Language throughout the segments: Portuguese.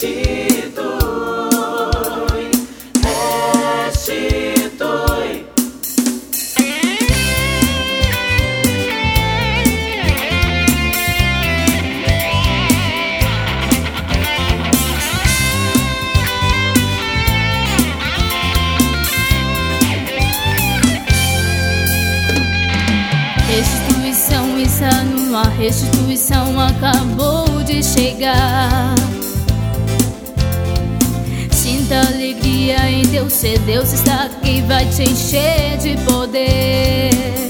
restitui. Restituição está no ar, restituição acabou de chegar. Sinta alegria em Deus ser, Deus está aqui, vai te encher de poder.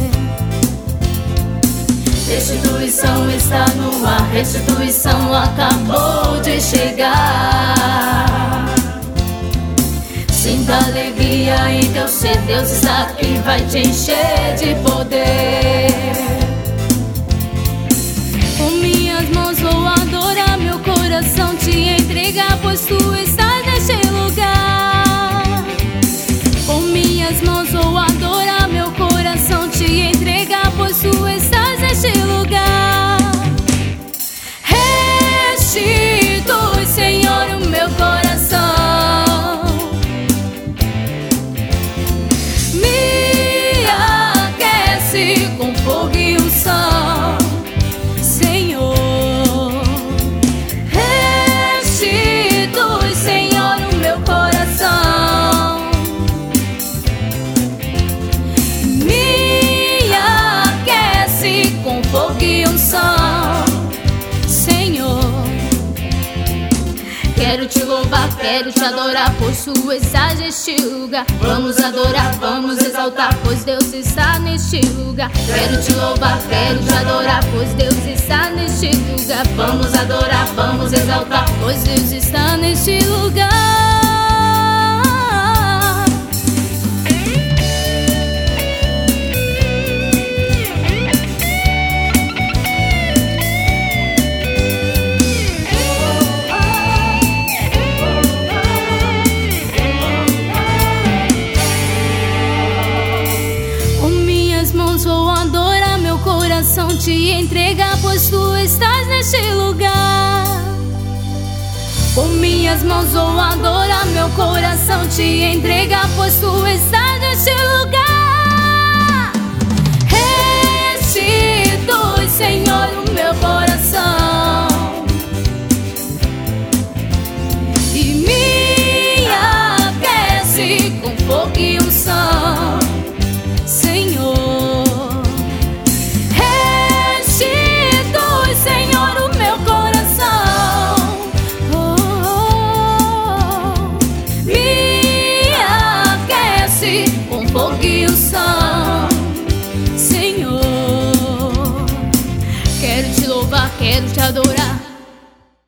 Restituição está no ar, restituição acabou de chegar. Sinta alegria em Deus ser, Deus está aqui, vai te encher de poder. Com minhas mãos vou adorar, meu coração te entregar, pois tu estás neste lugar. Com minhas mãos vou adorar, meu coração te entregar, pois tu estás neste lugar. Restitui, Senhor, o meu coração. Com fogo e unção, Senhor. Restitui, Senhor, o meu coração. Me aquece com fogo e unção, Senhor. Quero te louvar, quero te adorar, pois tu estás neste lugar. Vamos adorar, vamos exaltar, pois Deus está neste lugar. Quero te louvar, quero te adorar, pois Deus está neste lugar. Vamos adorar, vamos exaltar, pois Deus está neste lugar. Vou adorar, meu coração te entregar, pois tu estás neste lugar. Com minhas mãos vou adorar, meu coração te entregar, pois tu estás neste lugar. Restitui, Senhor, o meu coração. E me aquece com fogo e unção, Senhor. Senhor, o meu coração, me aquece com fogo e unção, Senhor. Quero te louvar, quero te adorar,